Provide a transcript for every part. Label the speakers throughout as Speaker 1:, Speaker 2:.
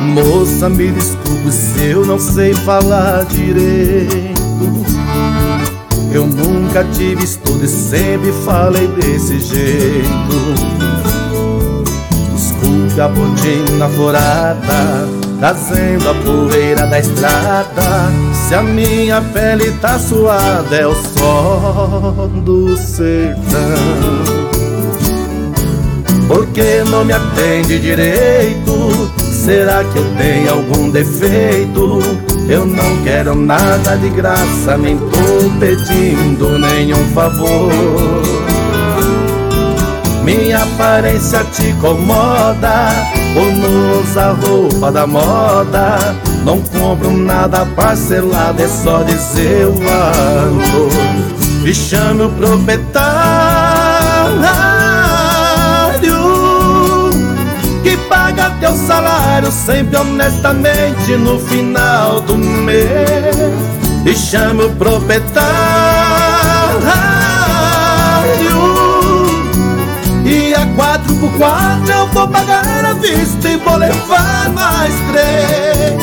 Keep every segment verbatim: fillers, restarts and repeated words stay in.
Speaker 1: Moça, me desculpe se eu não sei falar direito. Eu nunca tive estudo e sempre falei desse jeito. Desculpe a botina furada, trazendo a poeira da estrada. Se a minha pele tá suada, é o sol do sertão. Por que não me atende direito? Será que eu tenho algum defeito? Eu não quero nada de graça, nem tô pedindo nenhum favor. Minha aparência te incomoda, ou não usa roupa da moda. Não compro nada parcelado, é só dizer eu ando. E chame o proprietário que paga teu salário sempre honestamente no final do mês. E chame o proprietário e a quatro por quatro eu vou pagar à vista e vou levar mais três.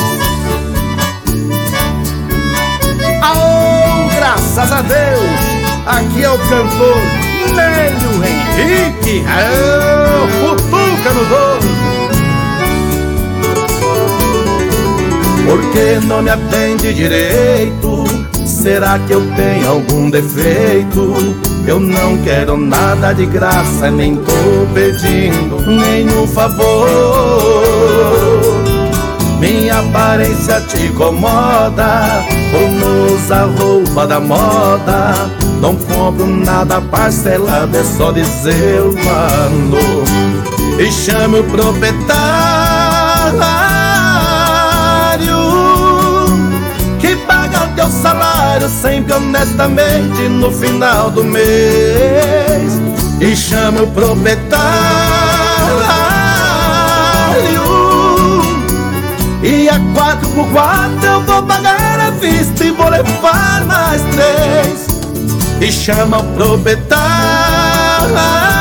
Speaker 2: Aô, graças a Deus! Aqui é o cantor Nélio Henrique. Aô, futuca no dono.
Speaker 1: Por que não me atende direito? Será que eu tenho algum defeito? Eu não quero nada de graça, nem tô pedindo nenhum favor. Minha aparência te incomoda, ou não usa roupa da moda. Não compro nada parcelado, é só dizer eu mando. E chame o proprietário que paga o teu salário sempre honestamente no final do mês. E chame o proprietário e a quatro por quatro eu vou pagar à vista e vou levar mais três. E chama o proprietário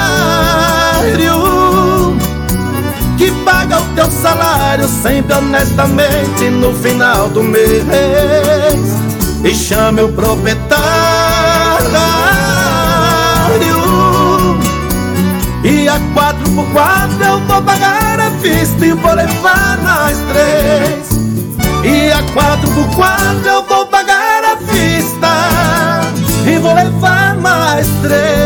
Speaker 1: que paga o teu salário sempre honestamente no final do mês. E chame o proprietário e a quatro por quatro eu vou pagar à vista e vou levar mais três. E a quatro por quatro eu vou pagar à vista e vou levar mais três.